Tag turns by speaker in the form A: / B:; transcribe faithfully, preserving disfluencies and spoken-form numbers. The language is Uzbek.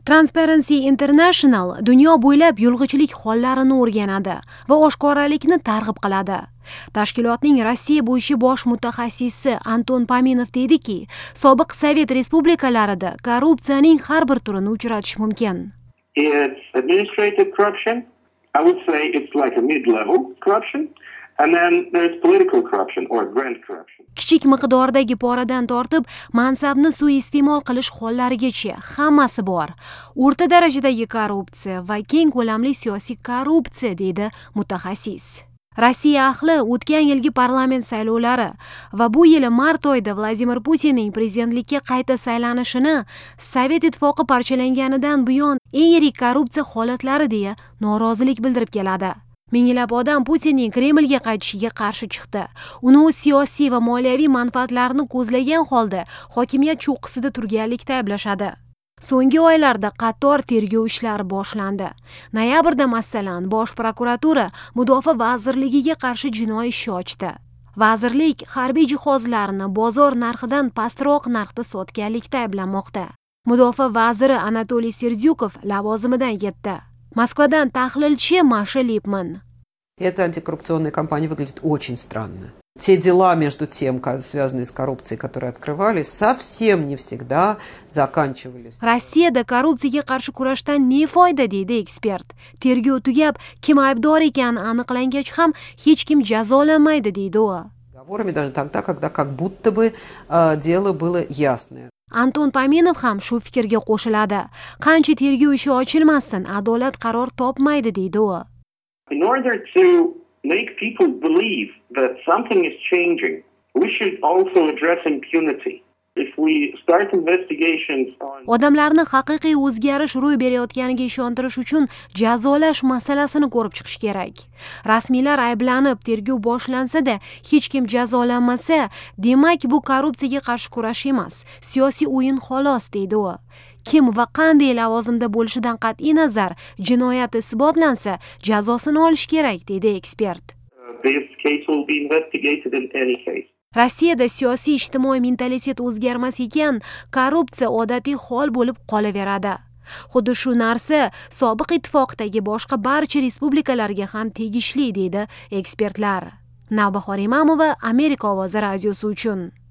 A: Transparency International dunyo bo'ylab yulg'ichilik hollarini o'rganadi va oshkoralikni targ'ib qiladi. Tashkilotning Rossiya bo'yicha bosh mutaxassisi Anton Paminov dediki, sobiq Sovet respublikalarida korrupsiyaning har bir turini uchratish mumkin.
B: It's administrative corruption. I would say it's like a mid-level corruption. And then there's political corruption or grand corruption.
A: Kichik miqdordagi poradan tortib, mansabni suiiste'mol qilish hollarigacha hammasi bor. O'rta darajadagi korrupsiya va keng ko'lamli siyosiy korrupsiya deydi mutaxassis. Rossiya ahli o'tgan yilgi parlament saylovlari va bu yili mart oyida Vladimir Putinning prezidentlikka qayta saylanishini Sovet ittifoqi parchalanganidan buyon eng yirik korrupsiya holatlari deya norozilik bildirib keladi. Minglab odam Putinning Kremlga qaytishiga qarshi chiqdi. Uni o'z siyosiy va moliyaviy manfaatlarini ko'zlagan holda hokimiyat cho'qqisida turganlikda ayblashadi. So'nggi oylarda qator tergov ishlari boshlandi. Noyabrda masalan, Bosh prokuratura Mudofaa vazirligiga qarshi jinoiy ish ochdi. Vazirlik harbiy jihozlarni bozor narxidan pastroq narxda sotganlikda ayblanmoqda. Mudofaa vaziri Anatoliy Serdyukov lavozimidan ketdi. Moskvadan tahlilchi Masha Lipman.
C: Эта антикоррупционная кампания выглядит очень странно. Те дела, между тем, связанные с коррупцией, которые открывались, совсем не всегда заканчивались.
A: Rossiyada korrupsiyaga qarshi kurashdan ne foyda deydi ekspert. Tergov tugab, kim aybdor ekani aniqlangach ham hech kim jazolanmaydi deydi u.
C: Разговорами даже тогда, когда как будто бы э, дело было ясное.
A: Anton Paminov ham shu fikrga qo'shiladi. Qancha tergov ishi ochilmasin, adolat qaror topmaydi deydi u.
B: In order to make people believe that something is changing, we should also address impunity. If we start investigations on
A: Odamlarni haqiqiy o'zgarish ro'y berayotganiga ishontirish uchun jazolash masalasini ko'rib chiqish kerak. Rasmiylar ayblanib, tergov boshlansa-da, hech kim jazolanmasa, demak bu korrupsiyaga qarshi kurash emas, siyosiy o'yin xolos deydi u. Kim va qanday lavozimda bo'lishidan qat'iy nazar, jinoyat isbotlansa, jazosini olish kerak deydi ekspert.
B: uh, this case will be investigated in any case.
A: Rossiyada siyosiy ijtimoiy mentalitet o'zgarmas ekan, korrupsiya odatiy hol bo'lib qolaveradi. Xuddi shu narsa sobiq ittifoqdagi boshqa barcha respublikalarga ham tegishli deydi ekspertlar. Navbahor Imamova, Amerika ovozi radiosi uchun.